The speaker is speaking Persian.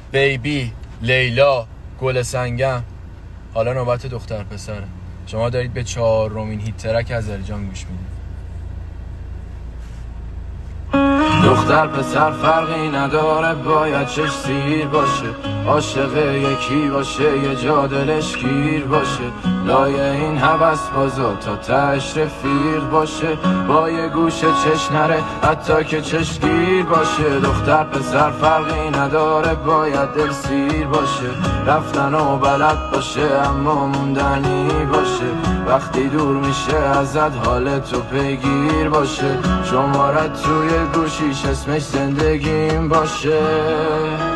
بیبی، لیلا، گل سنگم. حالا نوبت دختر پسره. شما دارید به 4مین هیت ترک آذریجان گوش میدید. دختر پسر فرقی نداره، باید چش سیر باشه، عاشق یکی باشه، یه جا دلش گیر باشه، لای این هوس بازا تا تهش رفیق باشه، با یه گوشه چش نره حتی که چشگیر باشه. دختر پسر فرقی نداره، باید دل سیر باشه، رفتن و بلد باشه اما موندنی باشه، وقتی دور میشه ازت حالتو پیگیر باشه، شمارت توی گوشیش اسمش زندگیم باشه.